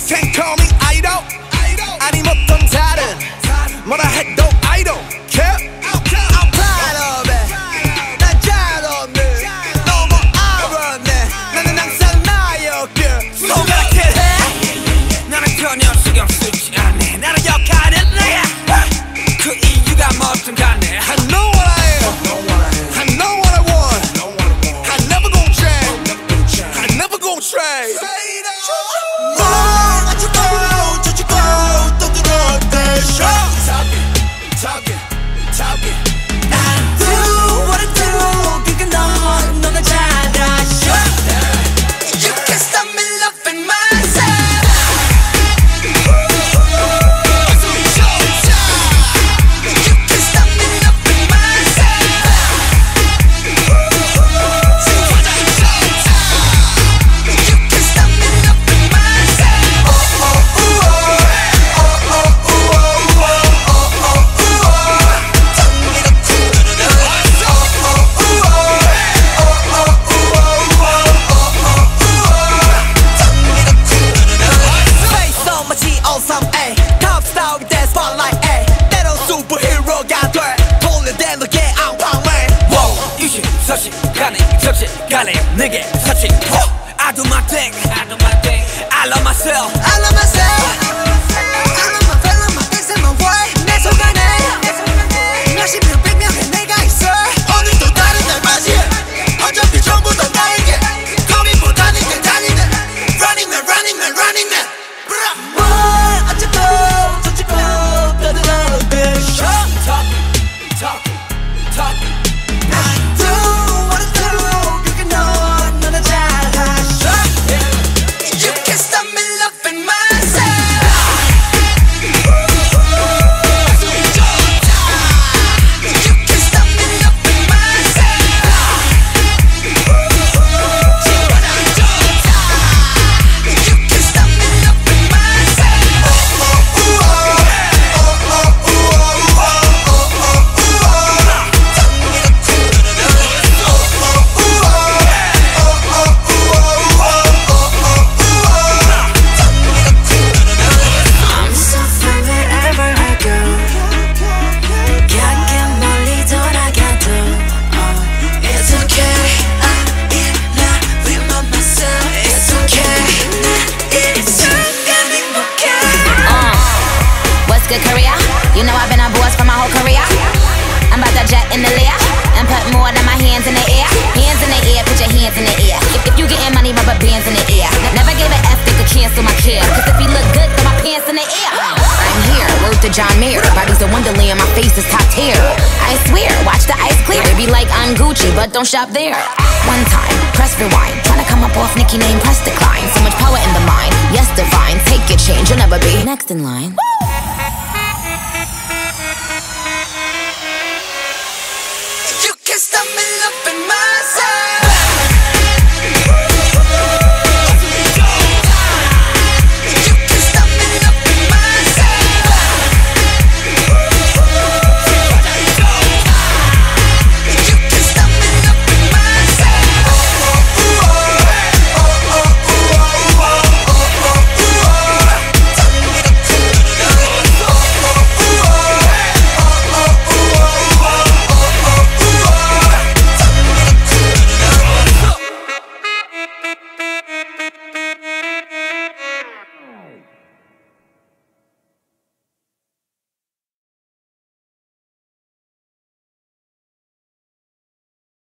can call me idol. 아님 어떤 다른 뭐라 해도 I don't care. I'm proud of it. 난 잘 없네. 너무 알았네. 나는 항상 나였길. 손가락질 해. 나는 전혀 신경 쓰지 않네. 나는 역할은 내가. 그 이유가 뭐든 간에 I know what I am. I know what I want. I never gon' change. I never gon' trade. 가네 내게 touching. I do my thing. I love myself. I love myself. I love my feel, my things and my world. 내 속안에 몇십명 백명의 내가 있어. 오늘도 다른 날 맞이해. 어차피 전부 다 나에게. 고민보다는 게 달리네. Running man, running man, running man. 뭘 어쩌고 저쩌고 떠들어 그 talking. Good career, you know I've been a boss for my whole career. I'm about to jet in the lair and put more than my hands in the air. Hands in the air, put your hands in the air. If you getting money, rubber bands in the air. Never gave an F, they could cancel my care. Cause if you look good, throw my pants in the air. I'm here, word to John Mayer. Bobby's a wonderland, my face is top tier. I swear, watch the ice clear. They be like I'm Gucci, but don't shop there. One time, press rewind. Tryna come up off Nicki name, press decline. So much power in the mind, yes divine. Take your change, you'll never be next in line.